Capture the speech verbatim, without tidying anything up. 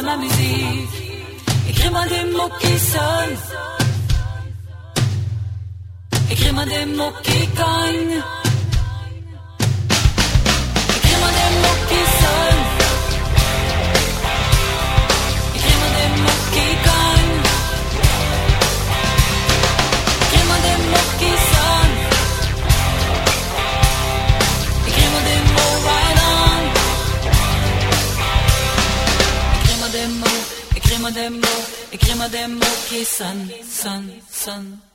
ma musique. Écris-moi des mots qui sonnent. Écris-moi des mots qui cognent. Écris-moi des mots qui sonnent. Écris-moi des mots qui cognent. Écris-moi des mots qui sonnent. Écris-moi des mots right on. Écris-moi des mots, écris-moi des mots, écris-moi des mots qui sonnent, sonnent, sonnent.